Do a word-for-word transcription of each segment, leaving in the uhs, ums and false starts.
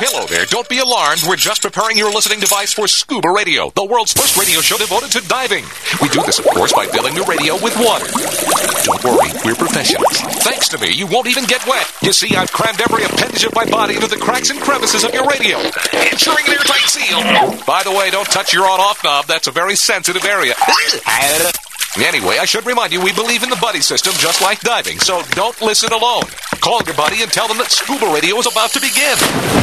Hello there. Don't be alarmed. We're just preparing your listening device for Scuba Radio, the world's first radio show devoted to diving. We do this, of course, by filling the radio with water. Don't worry, we're professionals. Thanks to me, you won't even get wet. You see, I've crammed every appendage of my body into the cracks and crevices of your radio, ensuring an airtight seal. By the way, don't touch your on-off knob. That's a very sensitive area. Anyway, I should remind you, we believe in the buddy system just like diving, so don't listen alone. Call your buddy and tell them that Scuba Radio is about to begin.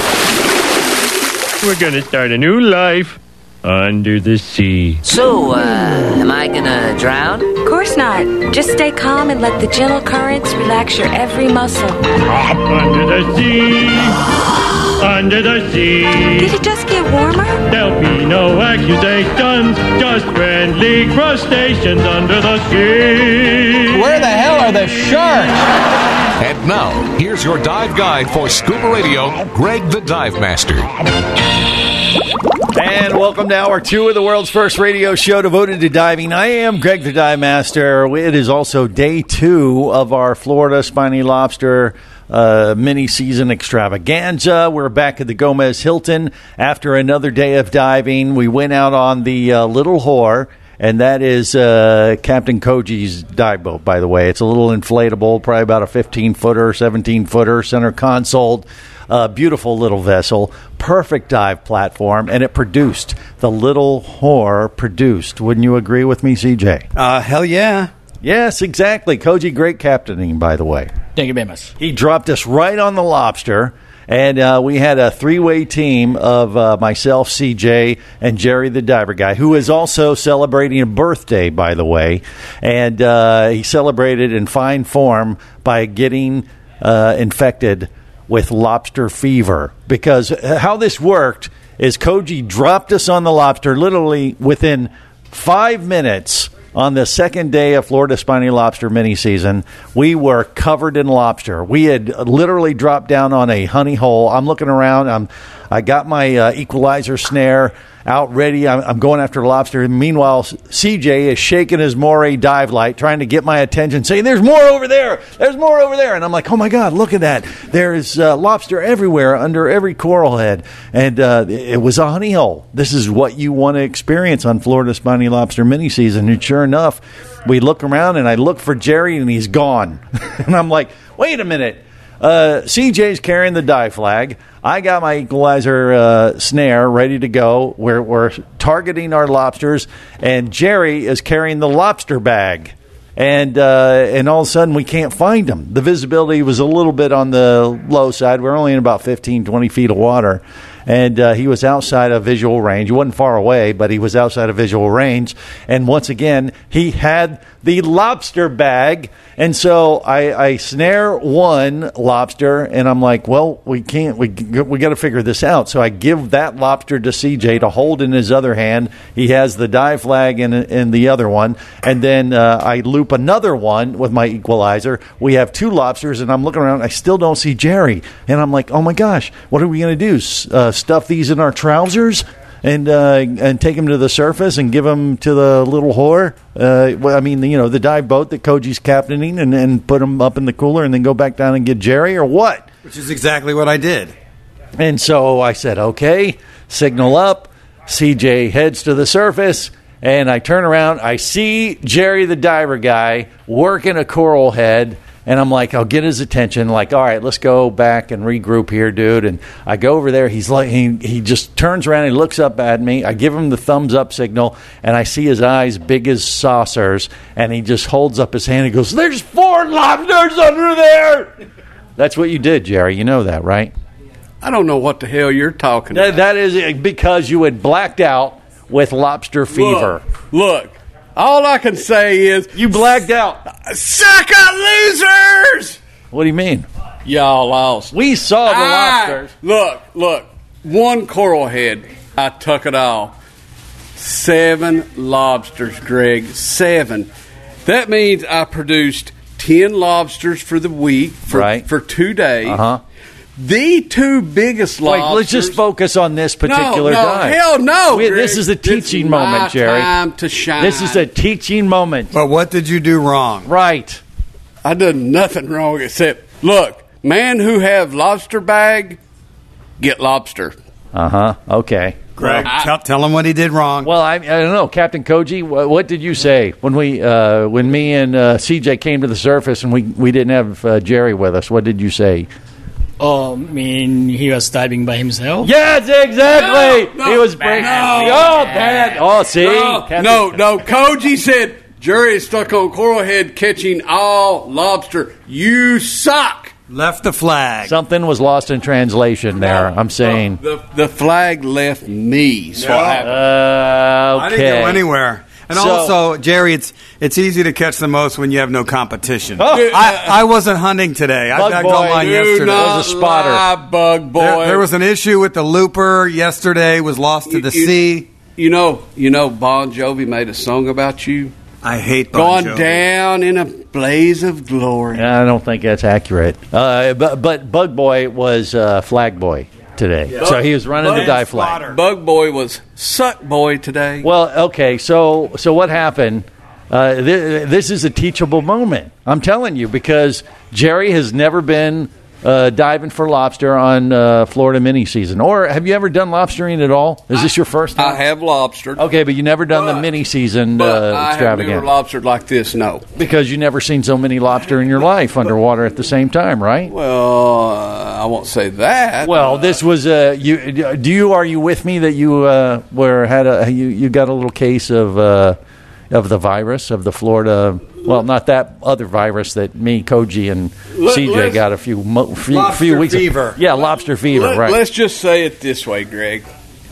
We're going to start a new life under the sea. So, uh, am I gonna drown? Of course not. Just stay calm and let the gentle currents relax your every muscle. Under the sea, under the sea. Did it just get warmer? There'll be no accusations, just friendly crustaceans under the sea. Where the hell are the sharks? And now, here's your dive guide for Scuba Radio, Greg the Dive Master. And welcome to hour two of the world's first radio show devoted to diving. I am Greg the Dive Master. It is also day two of our Florida Spiny Lobster uh, mini-season extravaganza. We're back at the Gomez Hilton after another day of diving. We went out on the uh, Little Whore. And that is uh, Captain Koji's dive boat, by the way. It's a little inflatable, probably about a fifteen-footer, seventeen-footer, center console. Uh, beautiful little vessel, perfect dive platform, and it produced. The Little Whore produced. Wouldn't you agree with me, C J? Uh, hell yeah. Yes, exactly. Koji, great captaining, by the way. Thank you very much. He dropped us right on the lobster. And uh, we had a three-way team of uh, myself, C J, and Jerry the diver guy, who is also celebrating a birthday, by the way. And uh, he celebrated in fine form by getting uh, infected with lobster fever. Because how this worked is Koji dropped us on the lobster literally within five minutes. On the second day of Florida Spiny Lobster mini-season, we were covered in lobster. We had literally dropped down on a honey hole. I'm looking around. I'm, I got my uh, equalizer snare out ready. I'm, I'm going after lobster. Meanwhile, C J is shaking his moray dive light, trying to get my attention, saying, there's more over there. There's more over there. And I'm like, oh, my God, look at that. There's uh, lobster everywhere under every coral head. And uh, it was a honey hole. This is what you want to experience on Florida Spiny Lobster mini-season. And sure enough, we look around, and I look for Jerry, and he's gone. And I'm like, wait a minute. Uh, C J's carrying the dive flag. I got my equalizer uh, snare ready to go. We're, we're targeting our lobsters, and Jerry is carrying the lobster bag. And uh, and all of a sudden, we can't find him. The visibility was a little bit on the low side. We're only in about fifteen, twenty feet of water. And uh, he was outside of visual range. He wasn't far away, but he was outside of visual range. And once again, he had the lobster bag. And so I, I snare one lobster, and I'm like, well, we can't, we we got to figure this out. So I give that lobster to C J to hold in his other hand. He has the dive flag in, in the other one. And then uh, I loop another one with my equalizer. We have two lobsters, and I'm looking around. I still don't see Jerry. And I'm like, oh, my gosh, what are we going to do? Uh, stuff these in our trousers and uh, and take them to the surface and give them to the Little Whore? Uh, well, I mean, you know, the dive boat that Koji's captaining, and, and put them up in the cooler and then go back down and get Jerry, or what? Which is exactly what I did. And so I said, okay, signal up. C J heads to the surface, and I turn around. I see Jerry the diver guy working a coral head. And I'm like, I'll get his attention. Like, all right, let's go back and regroup here, dude. And I go over there. He's like, he he just turns around and he looks up at me. I give him the thumbs up signal, and I see his eyes big as saucers. And he just holds up his hand and goes, "There's four lobsters under there." That's what you did, Jerry. You know that, right? I don't know what the hell you're talking that, about. That is because you had blacked out with lobster fever. Look. look. All I can say is... You blacked out. Suck up, losers! What do you mean? Y'all lost. We saw the I, lobsters. Look, look. One coral head. I tuck it off. Seven lobsters, Greg. Seven. That means I produced ten lobsters for the week. For, right. For two days. Uh-huh. The two biggest lobsters... Wait, let's just focus on this particular no, no, dive. hell no, we, This is a teaching it's moment, my Jerry. time to shine. This is a teaching moment. But what did you do wrong? Right. I done nothing wrong except, look, man who have lobster bag, get lobster. Uh huh. Okay. Greg, I- tell, tell him what he did wrong. Well, I, I don't know, Captain Koji. What, what did you say when we uh, when me and uh, C J came to the surface and we we didn't have uh, Jerry with us? What did you say? Oh, I mean, he was diving by himself? Yes, exactly. No, no, he was breaking. no. oh, bad. Oh, see, No, Captain- no, no. Koji said, Jerry is stuck on coral head catching all lobster. You suck. Left the flag. Something was lost in translation there. I'm saying. The, the flag left me. So I have- Uh, I okay. didn't go anywhere. And So- also, Jerry, it's it's easy to catch the most when you have no competition. Oh. I, I wasn't hunting today. I Bug bagged boy, all mine dude, yesterday. not was a spotter. lie, bug boy. There, there was an issue with the looper yesterday. Was lost to the You- sea. You know, you know, Bon Jovi made a song about you. I hate Bon Gone Jovi. down in a blaze of glory. I don't think that's accurate. Uh, but, but Bug Boy was uh, Flag Boy today. So he was running the dive flag. Bug Boy was Suck Boy today. Well, okay, so so what happened? Uh, th- this is a teachable moment. I'm telling you, because Jerry has never been uh, diving for lobster on uh, Florida mini season. Or have you ever done lobstering at all? Is this your first time? I have lobstered. Okay, but you never done the But- mini season But uh, I have never extravaganza. lobstered like this, no. Because you never seen so many lobster in your life underwater at the same time, right? Well, uh, I won't say that. Well, this was uh, you. Do you are you with me that you uh, were had a you, you got a little case of uh, of the virus of the Florida? Well, not that other virus that me, Koji, and Let- C J let's- got a few mo- few, Lobster few weeks. fever. Yeah, lobster fever. Let, right. Let's just say it this way, Greg.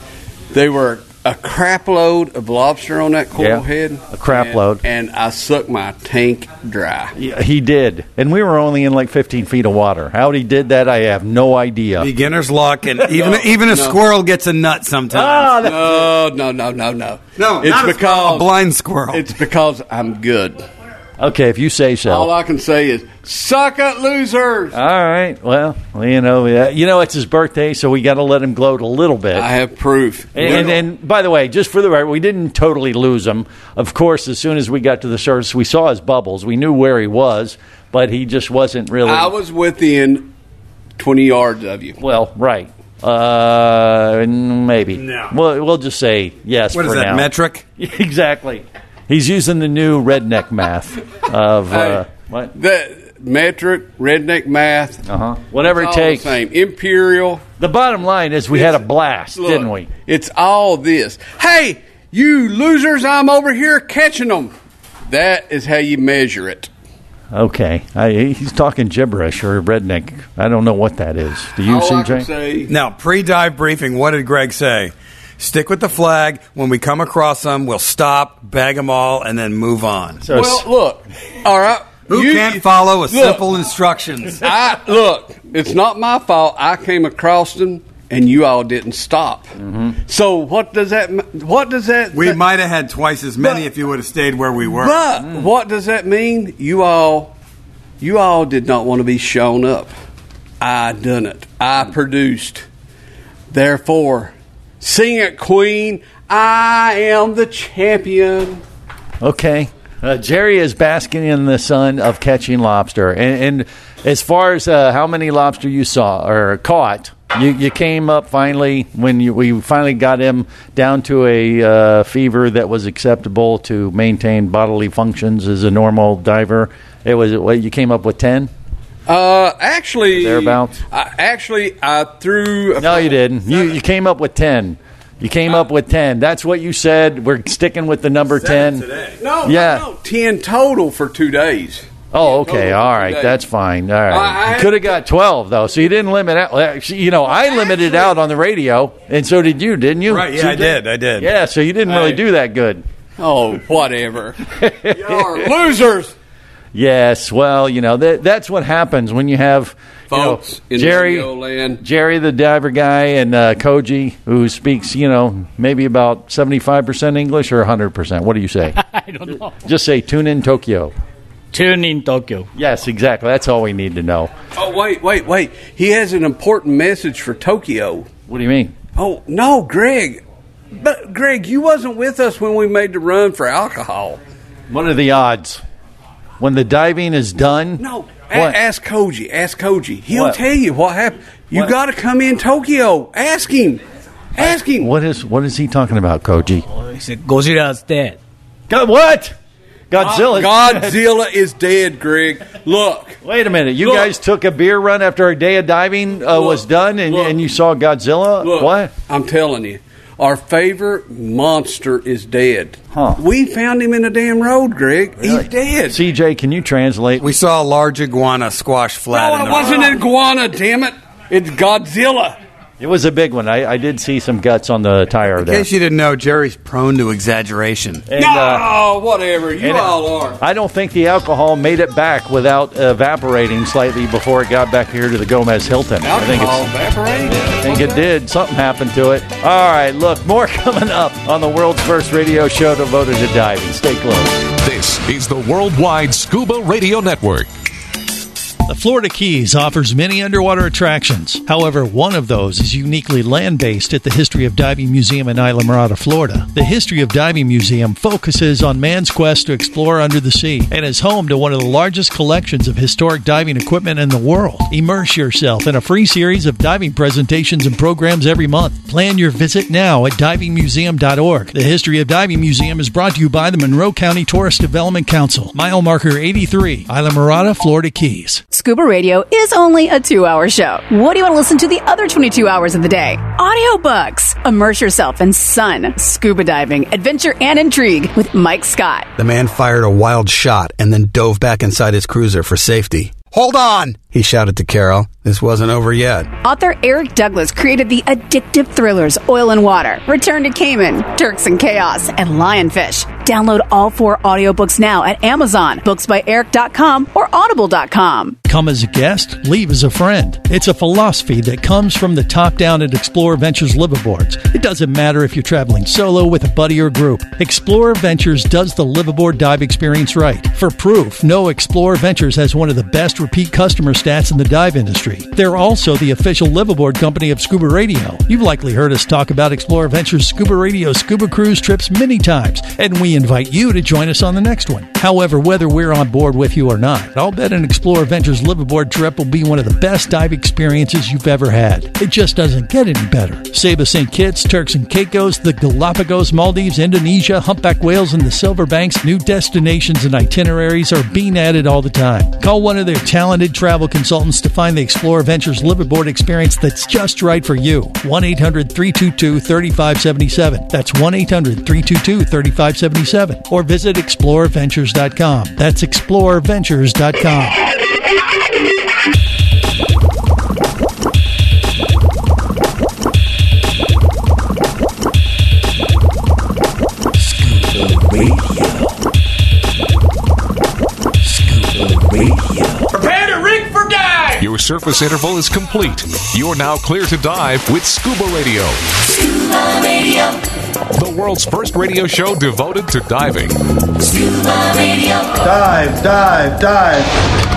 They were a crap load of lobster on that coral Yeah, head. a crap and- load. And I sucked my tank dry. Yeah, he did, and we were only in like fifteen feet of water. How he did that, I have no idea. Beginner's luck, and even even a squirrel gets a nut sometimes. Ah, that- No, no, no, no, no. no, it's not a squirrel, because a blind squirrel. it's because I'm good. okay, if you say so. All I can say is suck it, losers. All right. Well, you know, uh, you know, it's his birthday, so we got to let him gloat a little bit. I have proof. And, and, and by the way, just for the record, we didn't totally lose him. Of course, as soon as we got to the surface, we saw his bubbles. We knew where he was, but he just wasn't really. I was within twenty yards of you. Well, right. Uh, maybe. No. We'll, we'll just say yes what for is that, now. metric? Exactly. He's using the new redneck math of uh, Hey. what? The metric, redneck math. Uh huh. Whatever it's it all takes. The same. Imperial. The bottom line is we had a blast, Look, didn't we? It's all this. Hey, you losers, I'm over here catching them. That is how you measure it. Okay. I, he's talking gibberish or redneck. I don't know what that is. Do you, all I C J? can say, Now, pre-dive briefing, what did Greg say? Stick with the flag. When we come across them, we'll stop, bag them all, and then move on. So well, look, all right. Who you- can't follow with look, simple instructions? I look. It's not my fault. I came across them, and you all didn't stop. So what does that? m- What does that? We that- might have had twice as many But- if you would have stayed where we were. But what does that mean? You all, you all did not want to be shown up. I done it. I produced. Therefore, sing it, Queen. I am the champion. Okay. Uh, Jerry is basking in the sun of catching lobster. And, and as far as uh, how many lobster you saw or caught, you, you came up finally when you, we finally got him down to a uh, fever that was acceptable to maintain bodily functions as a normal diver. It was what, you came up with ten? Uh, actually, Thereabouts? I, actually, I threw. A No, you didn't. You, you came up with ten. You came up with ten. That's what you said. We're sticking with the number ten. No, Yeah. no, no, ten total for two days. Oh, okay. total All for right. two days. That's fine. All right. I- I- You could have got twelve, though. So you didn't limit out. Actually, you know, I limited actually- out on the radio, and so did you, didn't you? Right, yeah, So I you did, I did. Yeah, so you didn't really Hey. do that good. Oh, whatever. Y'all are losers. Yes. Well, you know, that, that's what happens when you have you know, Folks in Jerry, radio land. Jerry, the diver guy, and uh, Koji, who speaks, you know, maybe about seventy-five percent English or one hundred percent. What do you say? I don't know. Just say tune in Tokyo. Tune in Tokyo. Yes, exactly. That's all we need to know. Oh, wait, wait, wait. He has an important message for Tokyo. What do you mean? Oh, no, Greg. But, Greg, you wasn't with us when we made the run for alcohol. What are the odds? When the diving is done, No, A- What? ask Koji. Ask Koji. He'll What? tell you what happened. You What? got to come in Tokyo. Ask him. Ask him. What is what is he talking about, Koji? He said Godzilla's dead. God, what? Godzilla. Godzilla is dead, Greg. Look. Wait a minute. You Look. guys took a beer run after a day of diving uh, was Look. done, and, Look. and you saw Godzilla. Look, What? I'm telling you, our favorite monster is dead. Huh. We found him in a damn road, Greg. He's dead. C J, can you translate? We saw a large iguana squash flat. no, in it the wasn't road. an iguana, damn it. It's Godzilla. It was a big one. I, I did see some guts on the tire In there. case you didn't know, Jerry's prone to exaggeration. And, no, uh, whatever. You and it- all are. I don't think the alcohol made it back without evaporating slightly before it got back here to the Gomez Hilton. I think Alcohol it's. evaporated. I think it did. Something happened to it. All right, look, more coming up on the world's first radio show devoted to diving. Stay close. This is the Worldwide Scuba Radio Network. The Florida Keys offers many underwater attractions. However, one of those is uniquely land-based at the History of Diving Museum in Islamorada, Florida. The History of Diving Museum focuses on man's quest to explore under the sea and is home to one of the largest collections of historic diving equipment in the world. Immerse yourself in a free series of diving presentations and programs every month. Plan your visit now at diving museum dot org. The History of Diving Museum is brought to you by the Monroe County Tourist Development Council. Mile marker eighty-three, Islamorada, Florida Keys. Scuba Radio is only a two-hour show. What do you want to listen to the other twenty-two hours of the day? Audiobooks. Immerse yourself in sun, scuba diving, adventure, and intrigue with Mike Scott. The man fired a wild shot and then dove back inside his cruiser for safety. Hold on, he shouted to Carol. This wasn't over yet. Author Eric Douglas created the addictive thrillers Oil and Water, Return to Cayman, Turks and Chaos, and Lionfish. Download all four audiobooks now at Amazon, books by eric dot com, or audible dot com. Come as a guest, leave as a friend. It's a philosophy that comes from the top down at Explorer Ventures liveaboards. It doesn't matter if you're traveling solo, with a buddy, or group. Explorer Ventures does the liveaboard dive experience right. For proof, no Explorer Ventures has one of the best repeat customer stats in the dive industry. They're also the official liveaboard company of Scuba Radio. You've likely heard us talk about Explorer Ventures Scuba Radio scuba cruise trips many times, and we invite you to join us on the next one. However, whether we're on board with you or not, I'll bet an Explorer Ventures liveaboard trip will be one of the best dive experiences you've ever had. It just doesn't get any better. Saba Saint Kitts, Turks and Caicos, the Galapagos, Maldives, Indonesia, humpback whales, and the Silver Banks, new destinations and itineraries are being added all the time. Call one of their talented travel consultants to find the Explorer Ventures liveaboard experience that's just right for you. one eight hundred three two two three five seven seven. That's one eight hundred three two two three five seven seven. Or visit explorer ventures dot com. That's explorer ventures dot com. Prepare to rig for dive! Your surface interval is complete. You're now clear to dive with Scuba Radio. Scuba Radio. The world's first radio show devoted to diving. Scuba Radio. Dive, dive, dive.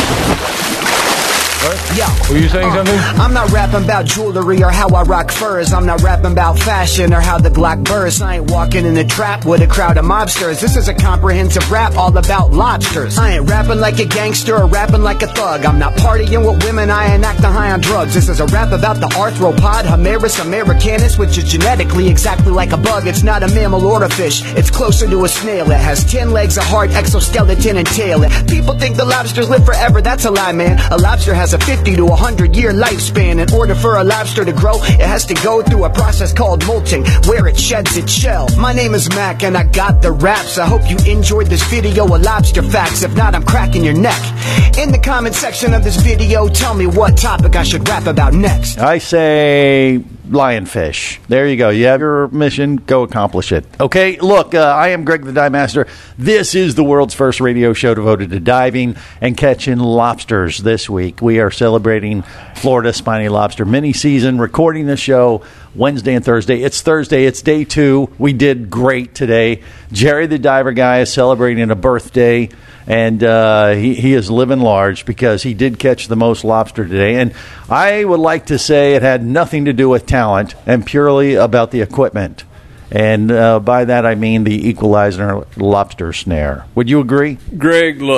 Yo, Were you saying uh, something? I'm not rapping about jewelry or how I rock furs. I'm not rapping about fashion or how the Glock bursts. I ain't walking in a trap with a crowd of mobsters. This is a comprehensive rap all about lobsters. I ain't rapping like a gangster or rapping like a thug. I'm not partying with women, I ain't acting high on drugs. This is a rap about the arthropod, Homerus americanus, which is genetically exactly like a bug. It's not a mammal or a fish, it's closer to a snail. It has ten legs, a heart, exoskeleton, and tail. People think the lobsters live forever, that's a lie, man. A lobster has a fifty to one hundred year lifespan. In order for a lobster to grow, it has to go through a process called molting, where it sheds its shell. My name is Mac and I got the raps. I hope you enjoyed this video of lobster facts. If not, I'm cracking your neck. In the comment section of this video, tell me what topic I should rap about next. I say lionfish. There you go. You have your mission. Go accomplish it. Okay, look, uh, I am Greg the Dive Master. This is the world's first radio show devoted to diving and catching lobsters. This week, we are celebrating Florida Spiny Lobster mini season, recording the show Wednesday and Thursday. It's Thursday. It's day two. We did great today. Jerry the Diver Guy is celebrating a birthday, and uh, he, he is living large because he did catch the most lobster today. And I would like to say it had nothing to do with talent and purely about the equipment. And uh, by that I mean the Equalizer lobster snare. Would you agree? Greg, look,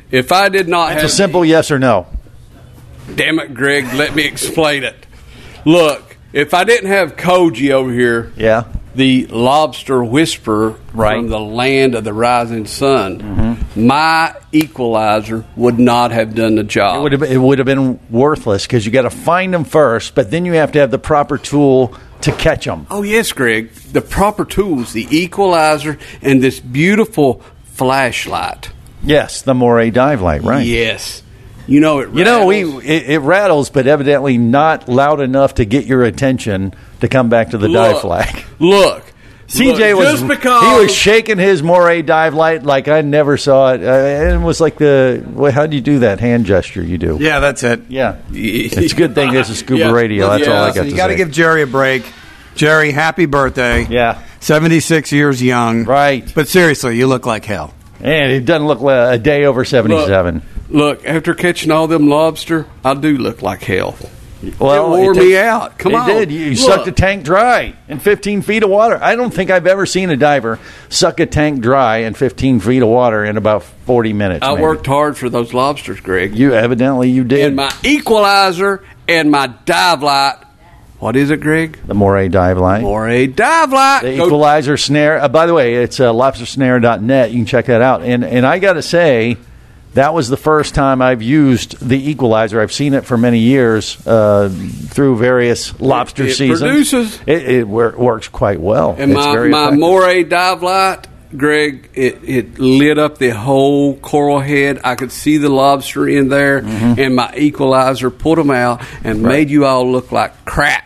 if I did not It's have a simple yes or no. Damn it, Greg, let me explain it. Look, if I didn't have Koji over here, yeah, the lobster whisperer right. from the land of the rising sun, mm-hmm. my equalizer would not have done the job. It would have, it would have been worthless because you got to find them first, but then you have to have the proper tool to catch them. Oh, yes, Greg. The proper tools, the equalizer, and this beautiful flashlight. Yes, the Moray dive light, right. Yes. You know, it rattles. You know, we it, it rattles, but evidently not loud enough to get your attention to come back to the look, dive flag. Look. C J look, was just because he was shaking his Moray dive light like I never saw it. Uh, and it was like the well, how do you do that hand gesture you do? Yeah, that's it. Yeah, it's a good thing this is Scuba yeah. Radio. That's yeah. all I got so to you got to say. give Jerry a break. Jerry, happy birthday. Yeah, seventy-six years young. Right, but seriously, you look like hell. And it doesn't look like a day over seventy-seven. Look, look, after catching all them lobster, I do look like hell. Well, it wore it me did, out. Come it on. It did. You Look. sucked a tank dry in fifteen feet of water. I don't think I've ever seen a diver suck a tank dry in fifteen feet of water in about forty minutes. I maybe. worked hard for those lobsters, Greg. You evidently you did. And my equalizer and my dive light. What is it, Greg? The Moray dive light. Moray dive light. The Go- equalizer snare. Uh, by the way, it's uh, lobster snare dot net. You can check that out. And and I got to say, that was the first time I've used the equalizer. I've seen it for many years uh, through various lobster it seasons. Produces. It, it wor- works quite well. And it's my, very my effective. Moray dive light, Greg, it, it lit up the whole coral head. I could see the lobster in there, Mm-hmm. and my equalizer put them out and Right. made you all look like crap.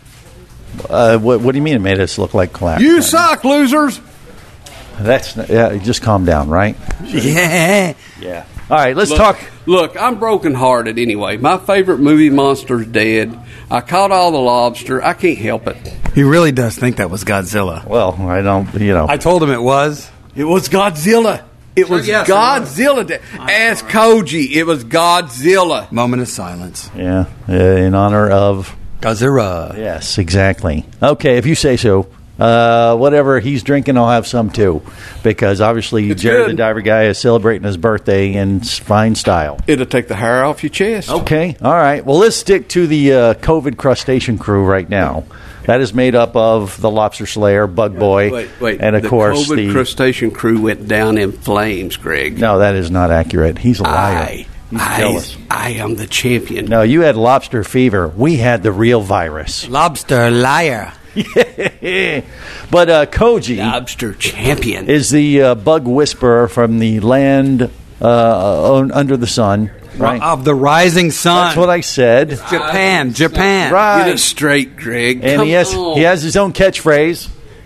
Uh, what, what do you mean it made us look like clap? You suck, losers. That's yeah. Just calm down, right? Yeah. Yeah. All right, let's look, talk. Look, I'm brokenhearted anyway. My favorite movie, Monster's dead. I caught all the lobster. I can't help it. He really does think that was Godzilla. Well, I don't. You know, I told him it was. It was Godzilla. It was yes, it Godzilla. Day. Ask Koji. It was Godzilla. Moment of silence. yeah, uh, in honor of Godzilla. Yes, exactly. Okay, if you say so. Uh, whatever he's drinking, I'll have some too, because obviously It's Jared good. the Diver Guy is celebrating his birthday in s- fine style. It'll take the hair off your chest. Okay, all right. Well, let's stick to the uh, COVID crustacean crew right now. That is made up of the Lobster Slayer, Bug Boy, Wait, wait. and of the course COVID the. crustacean crew went down in flames, Greg. No, that is not accurate. He's a liar. I, He's I, jealous. I am the champion. No, you had lobster fever. We had the real virus. Lobster liar. But uh, Koji Lobster champion. is the uh, bug whisperer from the land uh, un- under the sun. Right? Of the rising sun. That's what I said. Japan. Japan. Right. Get it straight, Greg. And Come he has on. he has his own catchphrase.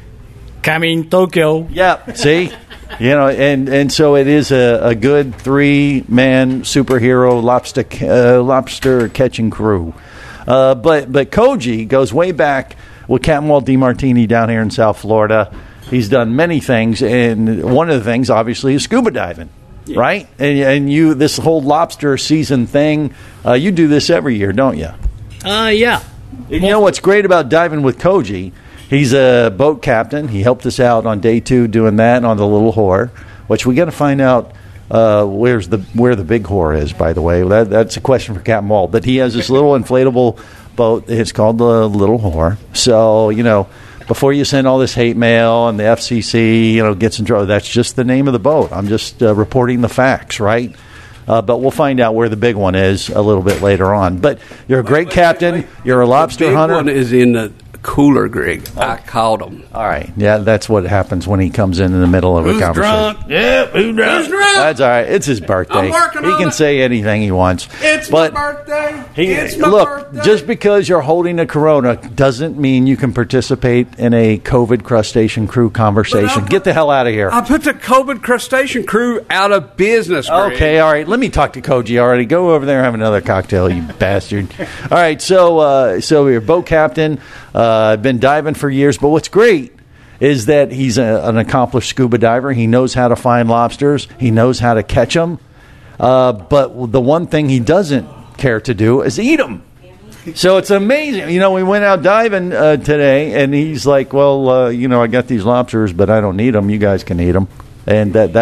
Coming Tokyo. Yeah. See, you know, and, and so it is a, a good three man superhero lobster uh, lobster catching crew. Uh, but but Koji goes way back with Captain Walt DeMartini down here in South Florida. He's done many things, and one of the things, obviously, is scuba diving. Yeah. Right, and and you this whole lobster season thing, uh, you do this every year, don't you? Uh, yeah. And you know what's great about diving with Koji? He's a boat captain. He helped us out on day two doing that on the Little Whore, which we got to find out uh, where's the where the big whore is. By the way, that, that's a question for Captain Walt. But he has this little inflatable boat. It's called the Little Whore. So you know. Before you send all this hate mail and the F C C, you know, gets in trouble, that's just the name of the boat. I'm just uh, reporting the facts, right? Uh, but we'll find out where the big one is a little bit later on. But you're a great wait, captain. wait. You're a lobster the big hunter. one is in the cooler, Greg. I caught him. All right. Yeah, that's what happens when he comes in in the middle of Who's a conversation. drunk? Yeah, who's drunk? Who's drunk? That's all right. It's his birthday. I'm working he on can it. say anything he wants. It's but my birthday. he, it's my look, birthday. just because you're holding a Corona doesn't mean you can participate in a COVID crustacean crew conversation. But I- Get the hell out of here. I put the COVID crustacean crew out of business, Greg. Okay, all right. Let me talk to Koji already. Go over there and have another cocktail, you bastard. All right, so uh, so you're a boat captain. Uh, been diving for years, but what's great is that he's a, an accomplished scuba diver. He knows how to find lobsters. He knows how to catch them. Uh, but the one thing he doesn't care to do is eat them. So it's amazing. You know, we went out diving uh, today, and he's like, well, uh, you know, I got these lobsters, but I don't need them. You guys can eat them. And that, that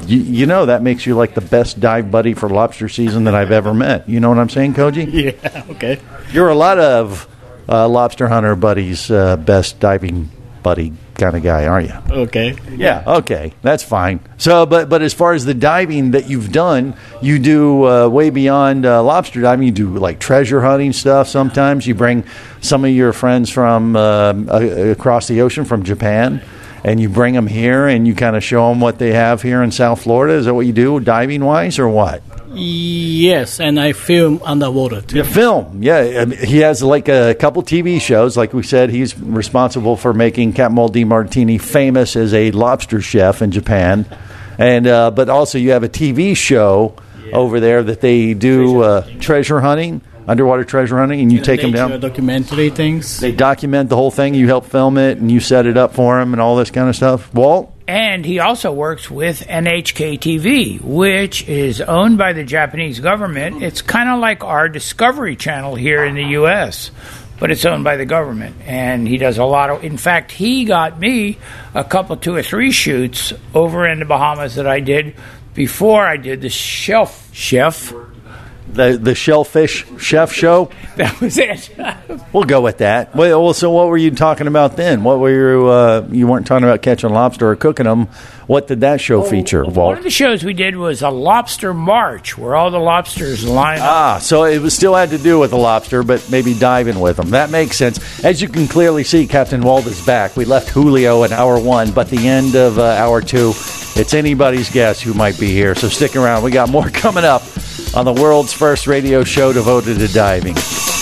you, you know that makes you like the best dive buddy for lobster season that I've ever met. You know what I'm saying, Koji? Yeah, okay. You're a lot of uh, lobster hunter buddies' uh, best diving buddy kind of guy, aren't you? Okay. Yeah, okay. That's fine. So, but but as far as the diving that you've done, you do uh, way beyond uh, lobster diving. You do like treasure hunting stuff sometimes. You bring some of your friends from uh, across the ocean, from Japan, and you bring them here and you kind of show them what they have here in South Florida. Is that what you do, diving-wise, or what? Yes, and I film underwater, too. You film, yeah. I mean, he has like a couple T V shows. Like we said, he's responsible for making Captain Walt DeMartini famous as a lobster chef in Japan. And uh, but also you have a T V show yeah. over there that they do uh, treasure hunting, underwater treasure hunting, and you yeah, take them down. Documentary things. They document the whole thing. You help film it, and you set it up for them and all this kind of stuff. Walt? And he also works with N H K T V, which is owned by the Japanese government. It's kind of like our Discovery Channel here in the U S, but it's owned by the government. And he does a lot of... In fact, he got me a couple, two or three shoots over in the Bahamas that I did before I did the Shelf Chef. The the Shellfish Chef show? That was it. We'll go with that. Well, so what were you talking about then? What were you, uh, you weren't talking about catching lobster or cooking them. What did that show oh, feature, Walt? One of the shows we did was a lobster march, where all the lobsters line up. Ah, so it was still had to do with the lobster, but maybe diving with them. That makes sense. As you can clearly see, Captain Walt is back. We left Julio in hour one, but the end of uh, hour two, it's anybody's guess who might be here. So stick around. We got more coming up on the world's first radio show devoted to diving.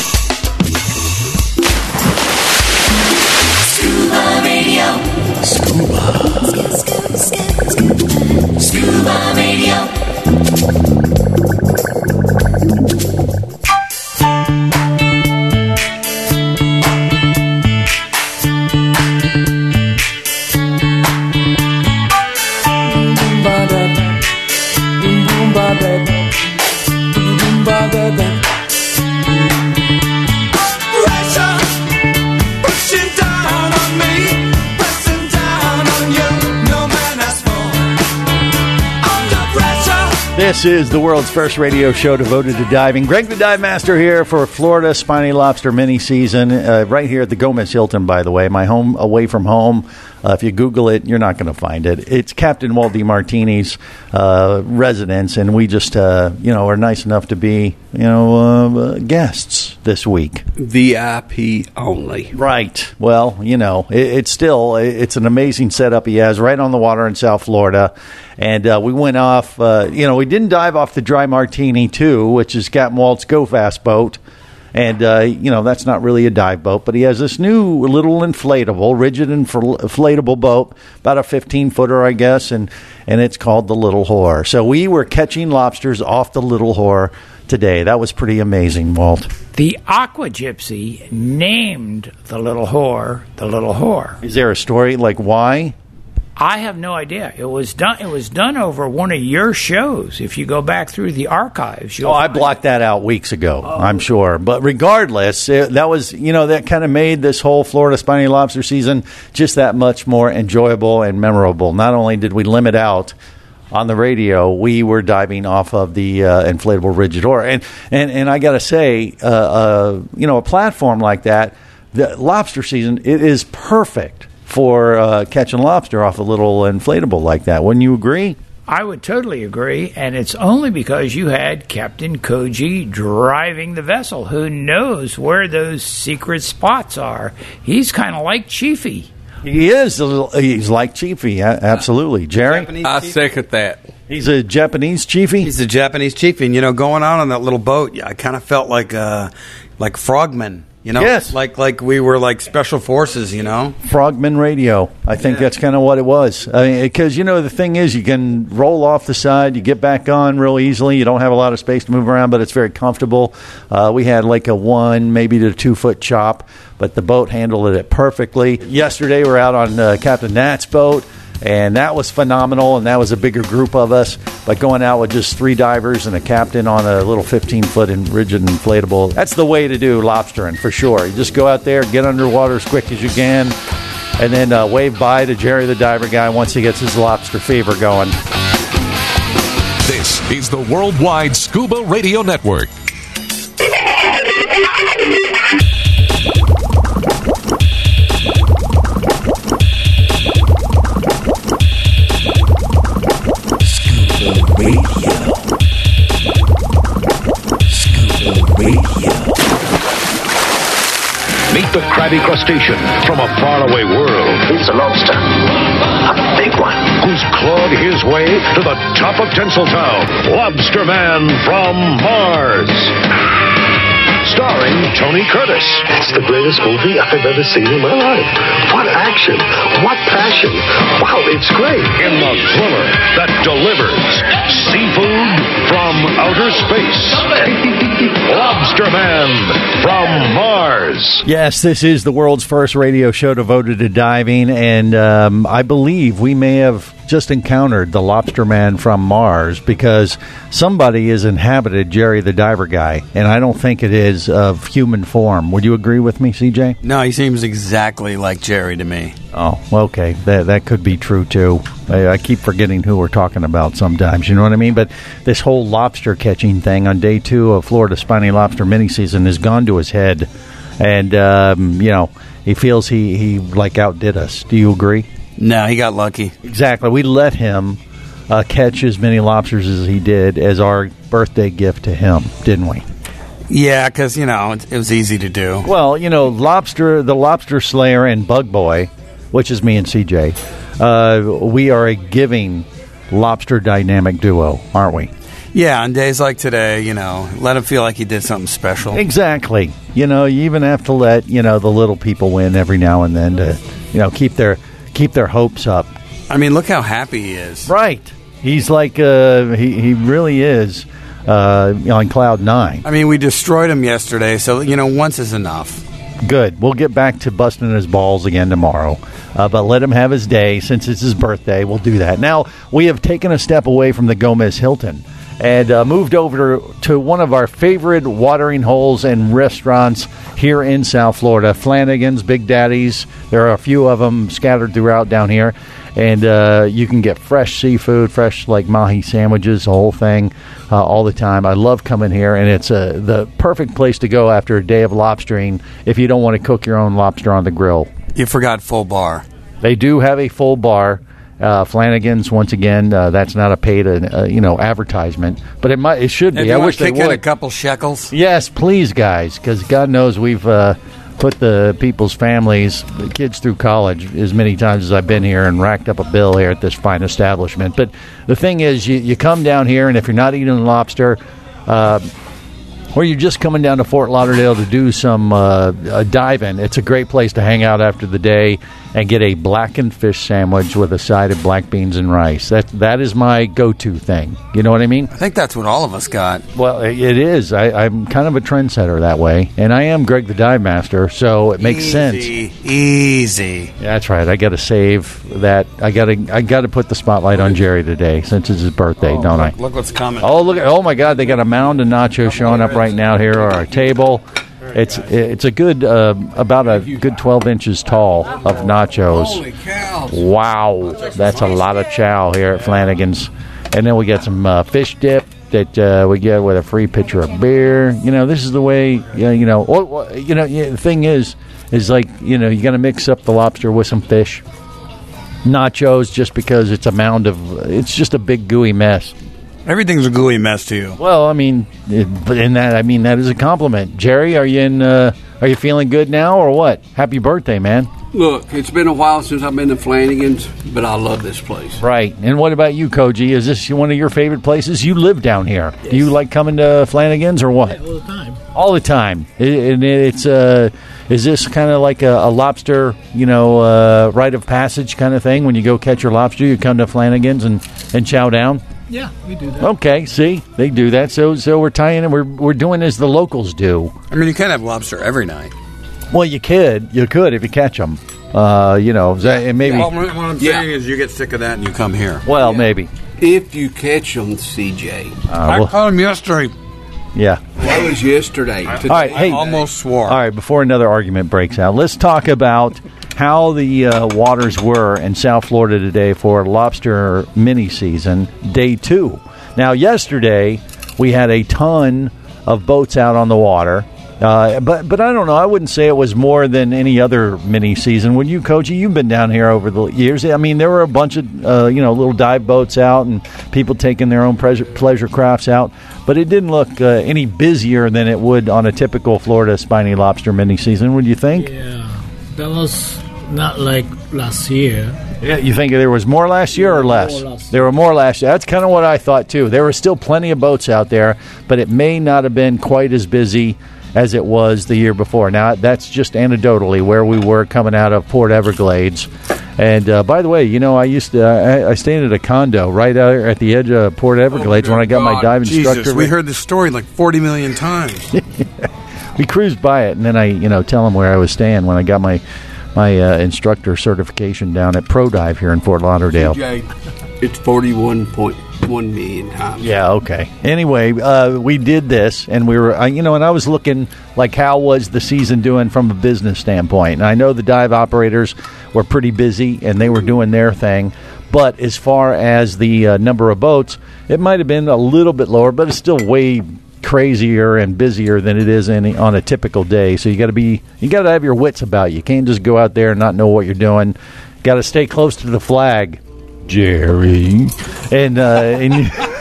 Scuba Radio. Scuba. Scuba Radio. This is the world's first radio show devoted to diving. Greg the Dive Master here for Florida Spiny Lobster mini season, uh, right here at the Gomez Hilton, by the way, my home away from home. Uh, if you Google it, you're not going to find it. It's Captain Walt DeMartini's uh, residence, and we just, uh, you know, are nice enough to be, you know, uh, guests this week. V I P only. Right. Well, you know, it, it's still, it's an amazing setup he has right on the water in South Florida. And uh, we went off, uh, you know, we didn't dive off the Dry Martini two, which is Captain Walt's Go Fast boat. And, uh, you know, that's not really a dive boat, but he has this new little inflatable, rigid infl- inflatable boat, about a fifteen-footer, I guess, and, and it's called the Little Whore. So we were catching lobsters off the Little Whore today. That was pretty amazing, Walt. The Aqua Gypsy named the Little Whore the Little Whore. Is there a story, like why? I have no idea. It was done. It was done over one of your shows. If you go back through the archives, you'll oh, I blocked that out weeks ago. Oh. I'm sure. But regardless, it, that was you know that kind of made this whole Florida Spiny Lobster season just that much more enjoyable and memorable. Not only did we limit out on the radio, we were diving off of the uh, inflatable rigid oar, and and and I got to say, uh, uh, you know, a platform like that, the lobster season, it is perfect for uh, catching lobster off a little inflatable like that. Wouldn't you agree? I would totally agree, and it's only because you had Captain Koji driving the vessel, who knows where those secret spots are. He's kind of like Chiefy. He is. A little, he's like Chiefy, absolutely. Jerry? I second that. He's a Japanese Chiefy? He's a Japanese Chiefy, and, you know, going on on that little boat, I kind of felt like, uh, like frogmen. You know, yes. like like we were like special forces, you know? Frogman Radio. I think yeah. that's kind of what it was. I mean, because, you know, the thing is, you can roll off the side, you get back on real easily. You don't have a lot of space to move around, but it's very comfortable. Uh, we had like a one, maybe to two foot chop, but the boat handled it perfectly. Yesterday, we were out on uh, Captain Nat's boat, and that was phenomenal, and that was a bigger group of us. But going out with just three divers and a captain on a little fifteen-foot and rigid inflatable, that's the way to do lobstering for sure. You just go out there, get underwater as quick as you can, and then uh, wave bye to Jerry the diver guy once he gets his lobster fever going. This is the Worldwide Scuba Radio Network. Scuba Radio. Scuba Radio. Meet the crabby crustacean from a faraway world. It's a lobster. A big one. Who's clawed his way to the top of Tinseltown. Lobster Man from Mars. Starring Tony Curtis. It's the greatest movie I've ever seen in my life. What action. What passion. Wow, it's great. In the thriller that delivers seafood from outer space. Lobster Man from Mars. Yes, this is the world's first radio show devoted to diving, and um, I believe we may have just encountered the Lobster Man from Mars because somebody has inhabited Jerry the Diver Guy, and I don't think it is of human form. Would you agree with me, C J? No, he seems exactly like Jerry to me. Oh, okay. That that could be true, too. I, I keep forgetting who we're talking about sometimes, you know what I mean? But this whole lobster catching thing on day two of Florida Spiny Lobster mini-season has gone to his head, and, um, you know, he feels he, he, like, outdid us. Do you agree? No, he got lucky. Exactly. We let him uh, catch as many lobsters as he did as our birthday gift to him, didn't we? Yeah, because, you know, it, it was easy to do. Well, you know, lobster, the Lobster Slayer and Bug Boy, which is me and C J, uh, we are a giving lobster dynamic duo, aren't we? Yeah, on days like today, you know, let him feel like he did something special. Exactly. You know, you even have to let, you know, the little people win every now and then to, you know, keep their keep their hopes up. I mean, look how happy he is. Right. He's like, uh, he, he really is uh, on cloud nine. I mean, we destroyed him yesterday, so, you know, once is enough. Good. We'll get back to busting his balls again tomorrow. Uh, but let him have his day. Since it's his birthday, we'll do that. Now, we have taken a step away from the Gomez Hilton and uh, moved over to one of our favorite watering holes and restaurants here in South Florida, Flanagan's, Big Daddy's. There are a few of them scattered throughout down here. And uh, you can get fresh seafood, fresh like mahi sandwiches, the whole thing, uh, all the time. I love coming here, and it's uh, the perfect place to go after a day of lobstering if you don't want to cook your own lobster on the grill. You forgot full bar. They do have a full bar. Uh, Flanagan's, once again, uh, that's not a paid, uh, you know, advertisement, but it might, it should be. I wish they kick in would. a couple shekels. Yes, please, guys, because God knows we've uh, put the people's families, the kids through college as many times as I've been here and racked up a bill here at this fine establishment. But the thing is, you, you come down here, and if you're not eating lobster, uh, or you're just coming down to Fort Lauderdale to do some uh, diving, it's a great place to hang out after the day and get a blackened fish sandwich with a side of black beans and rice. That that is my go-to thing. You know what I mean? I think that's what all of us got. Well, it is. I, I'm kind of a trendsetter that way, and I am Greg the Dive Master, so it makes easy, sense. Easy. That's right. I got to save that. I got to. I got to put the spotlight on Jerry today since it's his birthday, oh, don't look, I? Look what's coming. Oh, look! Oh my God! They got a mound of nachos showing up right now here on our table. It's it's a good uh, about a good twelve inches tall of nachos. Holy cow! Wow, that's a lot of chow here at Flanagan's. And then we got some uh, fish dip that uh, we get with a free pitcher of beer. You know, this is the way. You know, you know, or, you know yeah, the thing is, is like you know, you got to mix up the lobster with some fish. Nachos, just because it's a mound of, it's just a big gooey mess. Everything's a gooey mess to you. Well, I mean, it, but in that, I mean that is a compliment. Jerry, are you in? Uh, are you feeling good now, or what? Happy birthday, man! Look, it's been a while since I've been to Flanagan's, but I love this place. Right. And what about you, Koji? Is this one of your favorite places? You live down here. Yes. Do you like coming to Flanagan's or what? Yeah, all the time. All the time. And it's uh, is this kind of like a, a lobster, you know, uh, rite of passage kind of thing? When you go catch your lobster, you come to Flanagan's and, and chow down. Yeah, we do that. Okay, see, they do that. So, so we're tying, we're we're doing as the locals do. I mean, you can't have lobster every night. Well, you could, you could if you catch them. Uh, you know, and maybe. Well, what I'm saying yeah. is, you get sick of that and you come here. Well, yeah. maybe if you catch them, C J. Uh, well, I caught them yesterday. Yeah, that was yesterday. I, Today. All right, hey, I almost swore. All right, before another argument breaks out, let's talk about how the uh, waters were in South Florida today for lobster mini season, day two. Now, yesterday, we had a ton of boats out on the water. Uh, but but I don't know. I wouldn't say it was more than any other mini season. Would you, Koji? You've been down here over the years. I mean, there were a bunch of uh, you know little dive boats out and people taking their own pleasure, pleasure crafts out. But it didn't look uh, any busier than it would on a typical Florida spiny lobster mini season. Would you think? Yeah, that was not like last year. Yeah, you think there was more last year or less? More last There were more last year. That's kind of what I thought too. There were still plenty of boats out there, but it may not have been quite as busy as it was the year before. Now, that's just anecdotally where we were coming out of Port Everglades. And uh, by the way, you know, I used to, I, I stayed at a condo right out at the edge of Port Everglades oh, when I got God. my dive Jesus, instructor. We heard this story like forty million times. We cruised by it, and then I, you know, tell them where I was staying when I got my my uh, instructor certification down at Pro Dive here in Fort Lauderdale. C J, it's forty-one point one million times. Yeah, okay. Anyway, uh, we did this, and we were, uh, you know, and I was looking like how was the season doing from a business standpoint. And I know the dive operators were pretty busy, and they were doing their thing. But as far as the uh, number of boats, it might have been a little bit lower, but it's still way crazier and busier than it is any, on a typical day. So you got to be, you got to have your wits about you. You can't just go out there and not know what you're doing. Got to stay close to the flag, Jerry, and uh, and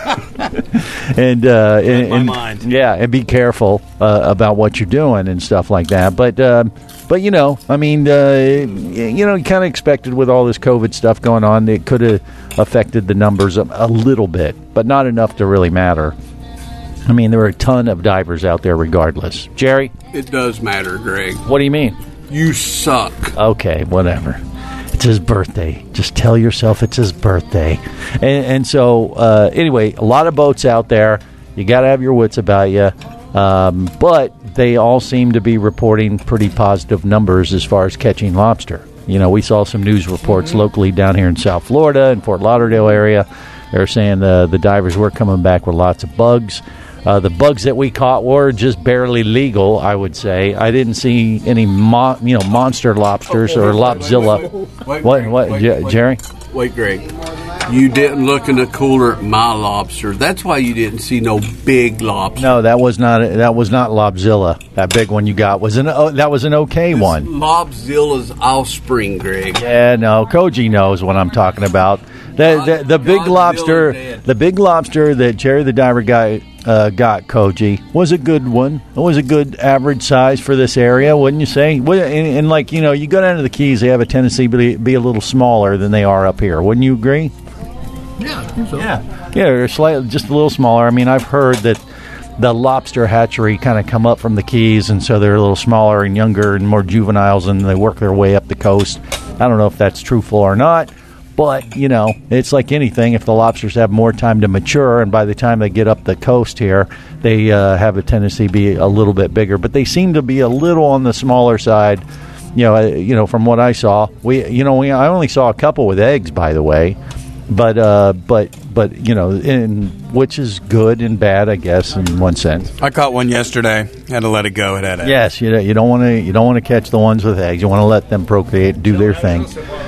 and, uh, and, my and mind. yeah, and be careful uh, about what you're doing and stuff like that. But uh, but you know, I mean, uh, you know, you kind of expected with all this COVID stuff going on, it could have affected the numbers a, a little bit, but not enough to really matter. I mean, there were a ton of divers out there regardless. Jerry? It does matter, Greg. What do you mean? You suck. Okay, whatever. It's his birthday. Just tell yourself it's his birthday. And, and so, uh, anyway, a lot of boats out there. You got to have your wits about you. Um, but they all seem to be reporting pretty positive numbers as far as catching lobster. You know, we saw some news reports mm-hmm. locally down here in South Florida and Fort Lauderdale area. They're saying uh, the divers were coming back with lots of bugs. Uh, the bugs that we caught were just barely legal, I would say. I didn't see any, mo- you know, monster lobsters or lobzilla. Wait, What? Greg, What? wait, J- wait, Jerry? Wait, Greg. You didn't look in the cooler at my lobster. That's why you didn't see no big lobster. No, that was not. That was not lobzilla. That big one you got was an. Oh, that was an okay This one. Lobzilla's offspring, Greg. Yeah, no, Koji knows what I'm talking about. The the, the big lobster, the big lobster that Jerry the Diver guy uh, got, Koji, was a good one. It was a good average size for this area, wouldn't you say? And, and like you know, you go down to the Keys, they have a tendency to be, be a little smaller than they are up here. Wouldn't you agree? Yeah, I think so. Yeah, yeah, they're slightly just a little smaller. I mean, I've heard that the lobster hatchery kind of come up from the Keys, and so they're a little smaller and younger and more juveniles, and they work their way up the coast. I don't know if that's truthful or not, but, you know, it's like anything. If the lobsters have more time to mature, and by the time they get up the coast here, they uh, have a tendency to be a little bit bigger. But they seem to be a little on the smaller side, you know, uh, you know, from what I saw. We, you know, we, I only saw a couple with eggs, by the way. But uh, but but you know, in, which is good and bad, I guess, in one sense. I caught one yesterday. Had to let it go. It had eggs. Yes, you know, you don't want to you don't want to catch the ones with eggs. You want to let them procreate, do their thing.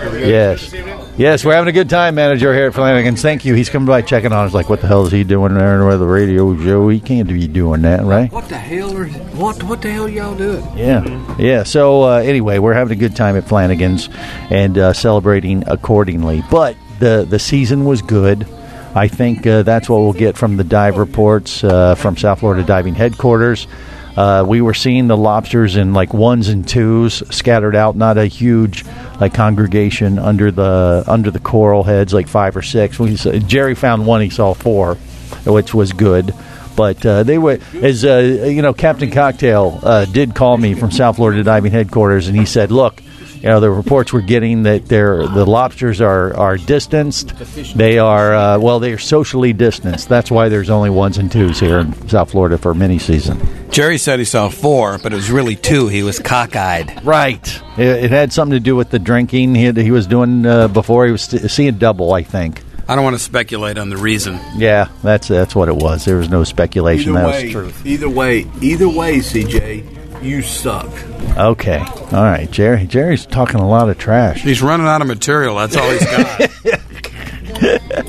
Yes, yes, we're having a good time, manager here at Flanagan's. Thank you. He's coming by checking on us. Like, what the hell is he doing there with the radio show? He can't be doing that, right? What the hell are what what the hell y'all doing? Yeah, yeah. So uh, anyway, we're having a good time at Flanagan's and uh, celebrating accordingly. But the the season was good. I think uh, that's what we'll get from the dive reports uh, from South Florida Diving Headquarters. Uh, we were seeing the lobsters in like ones and twos scattered out, not a huge like congregation under the under the coral heads, like five or six. We saw, Jerry found one; he saw four, which was good. But uh, they were, as uh, you know, Captain Cocktail uh, did call me from South Florida Diving Headquarters, and he said, "Look, you know, the reports we're getting that they're, the lobsters are, are distanced. They are, uh, well, they are socially distanced. That's why there's only ones and twos here in South Florida for mini season." Jerry said he saw four, but it was really two. He was cockeyed. Right. It, it had something to do with the drinking he, had, he was doing uh, before. He was st- seeing double, I think. I don't want to speculate on the reason. Yeah, that's that's what it was. There was no speculation. Either that way, was truth. Either way, either way, C J, you suck. Okay. All right, Jerry. Jerry's talking a lot of trash. He's running out of material. That's all he's got.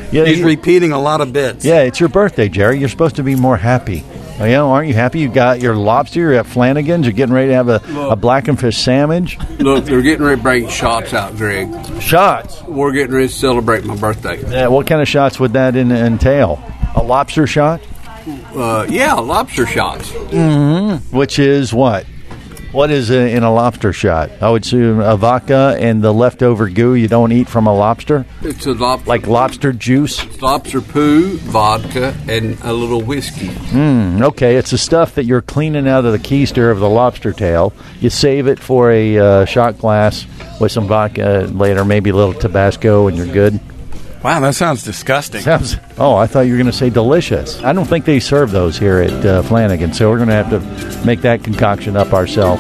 Yeah, He's you- repeating a lot of bits. Yeah, it's your birthday, Jerry. You're supposed to be more happy. Oh, yeah, aren't you happy? You got your lobster. You're at Flanagan's. You're getting ready to have a, a blackened fish sandwich. Look, they're getting ready to bring shots out, Greg. Shots? We're getting ready to celebrate my birthday. Yeah, what kind of shots would that in, entail? A lobster shot? Uh, yeah, lobster shots. Mm-hmm. Which is what? What is a, in a lobster shot? I would assume a vodka and the leftover goo you don't eat from a lobster? It's a lobster. Like lobster juice? It's lobster poo, vodka, and a little whiskey. Mm, okay, it's the stuff that you're cleaning out of the keister of the lobster tail. You save it for a uh, shot glass with some vodka later, maybe a little Tabasco, and you're good. Wow, that sounds disgusting. Sounds, oh, I thought you were going to say delicious. I don't think they serve those here at uh, Flanagan, so we're going to have to make that concoction up ourselves.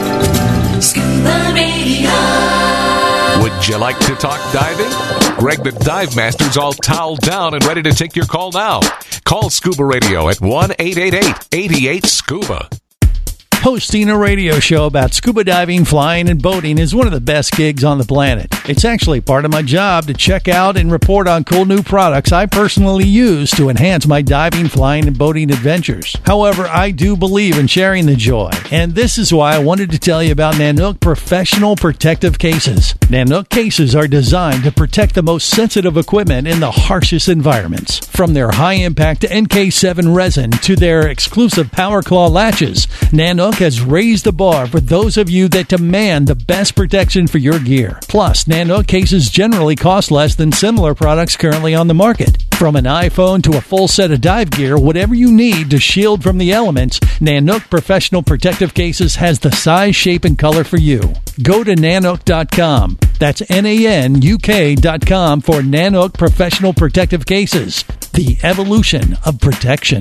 Scuba Radio. Would you like to talk diving? Greg the Dive Master's all toweled down and ready to take your call now. Call Scuba Radio at one eight eight eight, eight eight, SCUBA. Hosting a radio show about scuba diving, flying, and boating is one of the best gigs on the planet. It's actually part of my job to check out and report on cool new products I personally use to enhance my diving, flying, and boating adventures. However, I do believe in sharing the joy, and this is why I wanted to tell you about Nanook Professional Protective Cases. Nanook cases are designed to protect the most sensitive equipment in the harshest environments. From their high-impact N K seven resin to their exclusive Power Claw latches, Nanook has raised the bar for those of you that demand the best protection for your gear. Plus, Nanook cases generally cost less than similar products currently on the market. From an iPhone to a full set of dive gear, whatever you need to shield from the elements, Nanook Professional Protective Cases has the size, shape, and color for you. Go to nanook dot com. That's N A N U K dot com for Nanook Professional Protective Cases. The evolution of protection.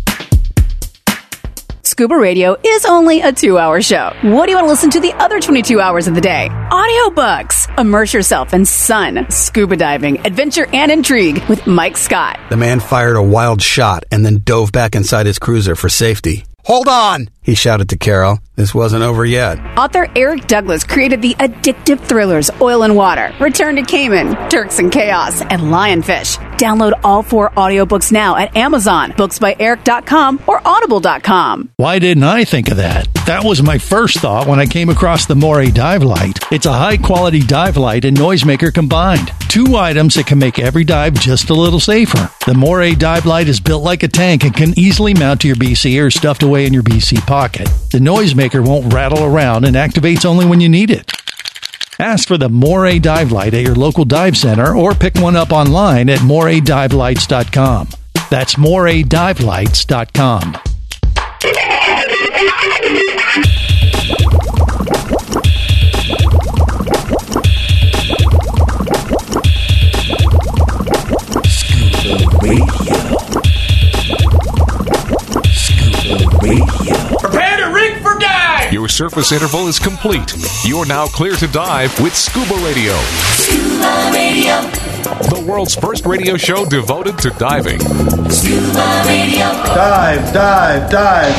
Scuba Radio is only a two-hour show. What do you want to listen to the other twenty-two hours of the day? Audiobooks. Immerse yourself in sun, scuba diving, adventure, and intrigue with Mike Scott. The man fired a wild shot and then dove back inside his cruiser for safety. Hold on! He shouted to Carol. This wasn't over yet. Author Eric Douglas created the addictive thrillers Oil and Water, Return to Cayman, Turks and Chaos, and Lionfish. Download all four audiobooks now at Amazon, books by eric dot com, or audible dot com. Why didn't I think of that? That was my first thought when I came across the Moray Dive Light. It's a high-quality dive light and noisemaker combined. Two items that can make every dive just a little safer. The Moray Dive Light is built like a tank and can easily mount to your B C or stuffed away in your B C pocket. The noisemaker won't rattle around and activates only when you need it. Ask for the Moray Dive Light at your local dive center or pick one up online at moray dive lights dot com. That's moray dive lights dot com. Scuba Radio. Scuba Radio. Prepare to rig for dive! Your surface interval is complete. You're now clear to dive with Scuba Radio. Scuba Radio. The world's first radio show devoted to diving. Scuba Radio. Dive, dive, dive.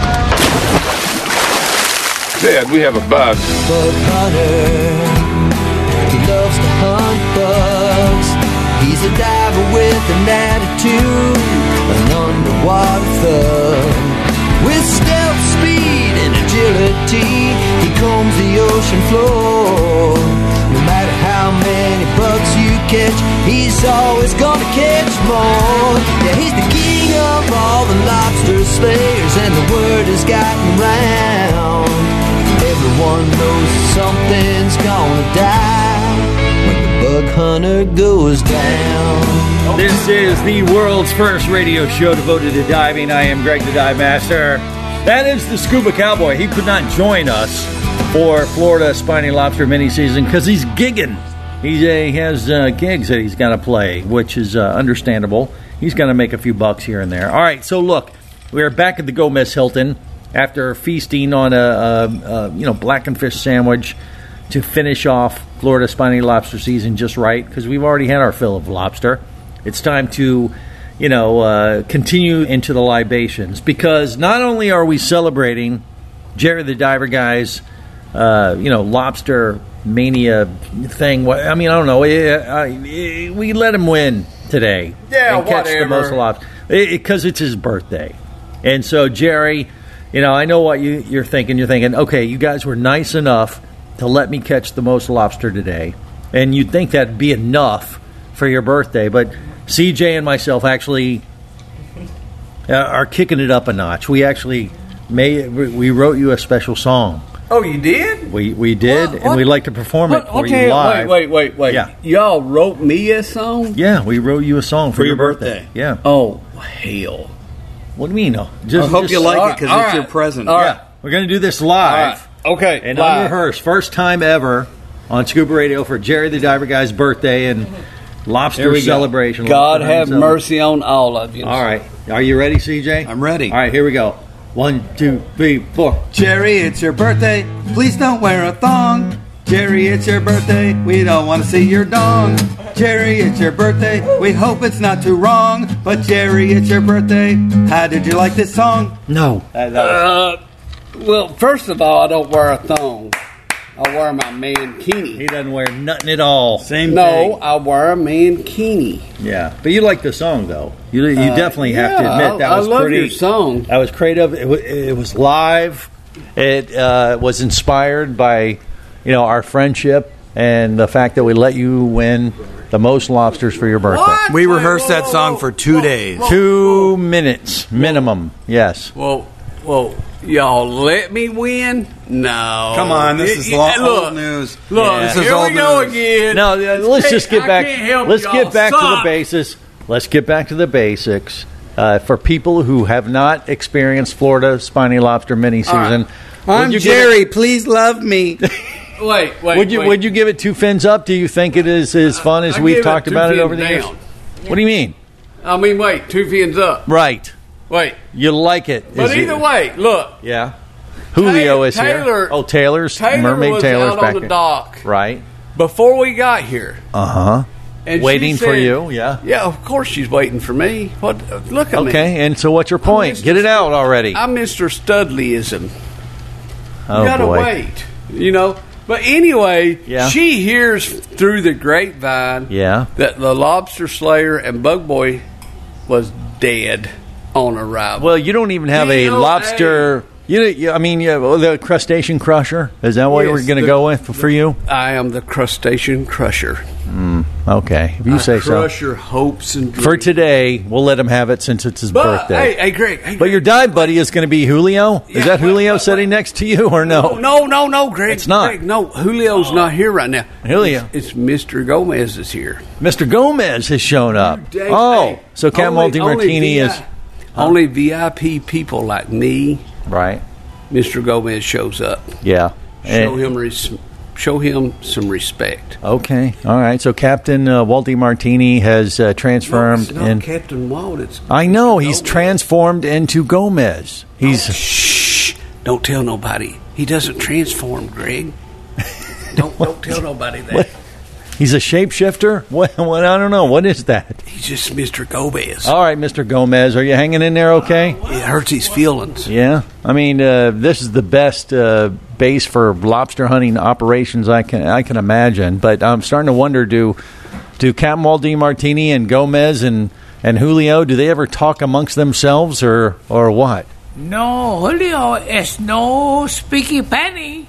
Dad, we have a bug. Bug hunter. He loves to hunt bugs. He's a diver with an attitude, an underwater thug. With stealth, speed, and agility, he combs the ocean floor. No matter how many bugs you catch, he's always gonna catch more. Yeah, he's the king of all the lobster slayers, and the word has gotten round. Everyone knows something's gonna die when the bug hunter goes down. This is the world's first radio show devoted to diving. I am Greg the Dive Master. That is the Scuba Cowboy. He could not join us for Florida Spiny Lobster mini-season because he's gigging. He's a, he has uh, gigs that he's got to play, which is uh, understandable. He's going to make a few bucks here and there. All right, so look, we're back at the Gomez Hilton after feasting on a, a, a you know blackened fish sandwich to finish off Florida Spiny Lobster season just right because we've already had our fill of lobster. It's time to, you know, uh, continue into the libations because not only are we celebrating Jerry the Diver Guy's, uh, you know, lobster mania thing. I mean, I don't know. We let him win today. Yeah, and catch the whatever. most lobster because it's his birthday. And so, Jerry, you know, I know what you, you're thinking. You're thinking, okay, you guys were nice enough to let me catch the most lobster today, and you'd think that'd be enough for your birthday. But C J and myself actually uh, are kicking it up a notch. We actually made we wrote you a special song. Oh, you did? We we did, What? and we'd like to perform it What? for Okay, you live. wait, wait, wait, wait. Yeah. Y'all wrote me a song? Yeah, we wrote you a song for, For your, your birthday. birthday. Yeah. Oh, hell. What do you mean? No? I hope you like it because all it's right. your present. All Yeah, we're going to do this live All right. Okay. and live. unrehearsed. First time ever on Scuba Radio for Jerry the Diver Guy's birthday and lobster Here we go. celebration. God Lobster have hunting mercy on all of you. celebration. All right. Are you ready, C J? I'm ready. All right, here we go. One, two, three, four. Jerry, it's your birthday. Please don't wear a thong. Jerry, it's your birthday. We don't want to see your dong. Jerry, it's your birthday. We hope it's not too wrong. But Jerry, it's your birthday. How did you like this song? No. Uh, well, first of all, I don't wear a thong. I wear my mankini. He doesn't wear nothing at all. Same No, thing. I wear a mankini. Yeah, but you like the song though. You you Uh, definitely have to yeah, admit that I- I was love pretty. your song. That was creative. It, wa- it was live. It uh, was inspired by, you know, our friendship and the fact that we let you win the most lobsters for your birthday. What? We Wait, rehearsed whoa, that whoa, song whoa, for two whoa, days. whoa. Two minutes minimum. Yes. Well, well, y'all let me win? No. Come on, this It- is it- lo- look, old news. Look, Yeah. This is here old we go news. again. No, uh, let's Hey, just get I back. can't help Let's y'all. get back to the Suck. basis. Let's get back to the basics. Uh, for people who have not experienced Florida spiny lobster mini season, I'm Jerry. Please love me. Wait, wait. Would you wait. would you give it two fins up? Do you think it is as fun as I we've give talked two about it fins over the years? down. What do you mean? I mean, wait, two fins up. Right. Wait. You like it. But Is either it- way, look. Yeah. Julio is Taylor- here. Oh, Taylor's Taylor Mermaid was Taylor's out back on the here. dock Right. before we got here. Uh huh. And Waiting she for said- you. Yeah. Yeah, of course she's waiting for me. What? Look at me. Okay. And so, what's your point? Mister Get it out already. I'm Mister Studleyism. You Oh gotta boy. wait. You know. But anyway, Yeah. she hears through the grapevine Yeah. that the lobster slayer and bug boy was dead on arrival. Well, you don't even have a D O A. lobster. You, you, I mean, you have the crustacean crusher. Is that what Yes, we're going to the- go with for you? I am the crustacean crusher. Mm, okay, if you I say so. crush your hopes and dreams. For today, we'll let him have it since it's his But, birthday. hey, hey, Greg. Hey, But your dive buddy is going to be Julio. Is Yeah, that wait, Julio wait, sitting next to you or no? No, no, no, Greg. It's not. Greg, no, Julio's not here right now. Julio. It's, it's Mister Gomez is here. Mister Gomez has shown up. Dave, Oh, hey, so Cat only- Multi only Martini V I is only V I P people like me. right. Mister Gomez shows up. Yeah. Show And- him res- show him some respect. okay. All right. So Captain uh, Walty Martini has uh, transformed No, it's not in. Captain Walt. It's I know Mister he's Gomez. transformed into Gomez. He's Shh! Don't tell nobody. He doesn't transform, Greg. Don't don't tell nobody that. What? He's a shapeshifter. What? What? I don't know. What is that? He's just Mister Gomez. All right, Mister Gomez, are you hanging in there? Okay. It hurts his feelings. Yeah. I mean, uh, this is the best uh, base for lobster hunting operations I can I can imagine. But I'm starting to wonder: do do Captain Walty Martini and Gomez and and Julio, do they ever talk amongst themselves or or what? No, Julio is no speaky penny.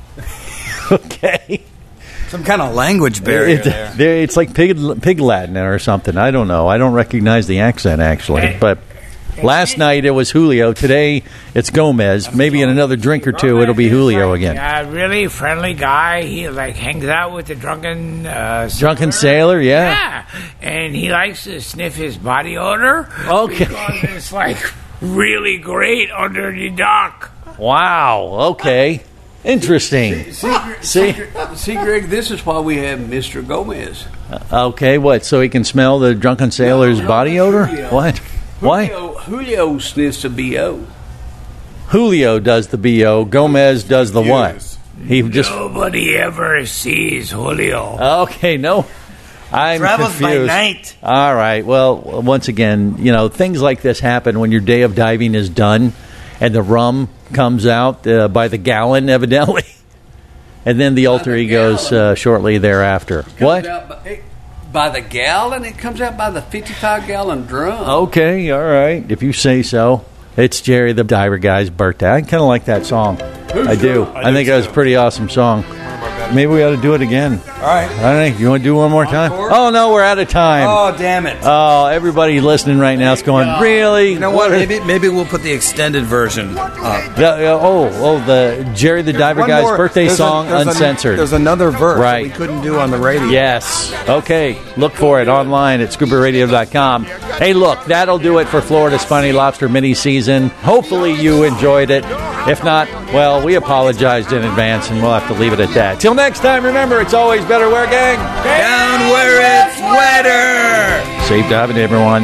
Okay. Some kind of language barrier It- there. there- it's like pig pig Latin or something. I don't know. I don't recognize the accent actually. But last night it was Julio. Today it's Gomez. Maybe in another drink or two it'll be Julio again. Yeah, really friendly guy. He like hangs out with the drunken uh, Drunken sailor, yeah. Yeah, and he likes to sniff his body odor. Okay. Because it's like really great under the dock. Wow. Okay. Interesting. See, See? see, Greg, this is why we have Mister Gomez. Okay, what? So he can smell the drunken sailor's No, no, body odor? Julio. What? Why? Julio, Julio sniffs a B O. Julio does the B O. Gomez does the what? He just. Nobody ever sees Julio. Okay, no. I'm Travels by confused. night. All right. Well, once again, you know, things like this happen when your day of diving is done and the rum comes out uh, by the gallon, evidently. And then the alter egos uh, shortly thereafter. Comes What? out by- hey, by the gallon. It comes out by the fifty-five gallon drum. Okay, all right. If you say so. It's Jerry the Diver Guy's birthday. I kind of like that song. Who's I do. I I think do that was a pretty awesome song. Maybe we ought to do it again. All right. I don't know. You want to do one more time? Oh, no, we're out of time. Oh, damn it. Oh, everybody listening right now is going, really? You know what? Maybe maybe we'll put the extended version up. The, uh, oh, oh, the Jerry the Diver One Guy's more. birthday There's a- song, there's a- uncensored. there's another verse right. that we couldn't do on the radio. Yes. Okay. Look for it online at scuba radio dot com. Hey, look, that'll do it for Florida's Funny Lobster mini season. Hopefully you enjoyed it. If not, well, we apologized in advance, and we'll have to leave it at that. Till next time, remember, it's always better where, gang? Down where it's wetter. Safe diving, everyone.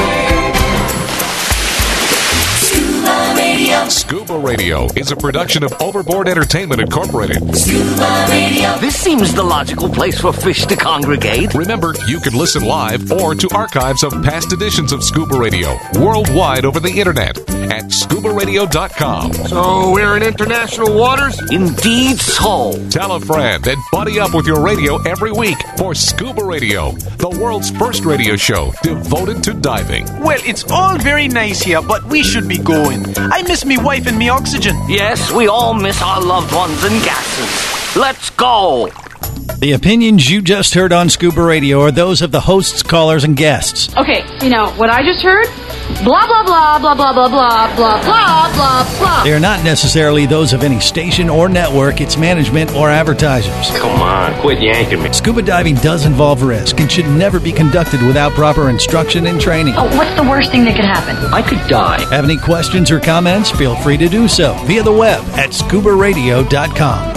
Scuba Radio. Scuba Radio is a production of Overboard Entertainment Incorporated. Scuba Radio. This seems the logical place for fish to congregate. Remember, you can listen live or to archives of past editions of Scuba Radio worldwide over the internet at scuba radio dot com. So we're in international waters? Indeed so. Tell a friend and buddy up with your radio every week for Scuba Radio, the world's first radio show devoted to diving. Well, it's all very nice here, but we should be going. I miss me wife and me oxygen. Yes, we all miss our loved ones and gases. Let's go. The opinions you just heard on Scuba Radio are those of the hosts, callers, and guests. Okay, you know, what I just heard? Blah, blah, blah, blah, blah, blah, blah, blah, blah, blah, blah. They are not necessarily those of any station or network, its management, or advertisers. Come on, quit yanking me. Scuba diving does involve risk and should never be conducted without proper instruction and training. Oh, what's the worst thing that could happen? I could die. Have any questions or comments? Feel free to do so via the web at scuba radio dot com.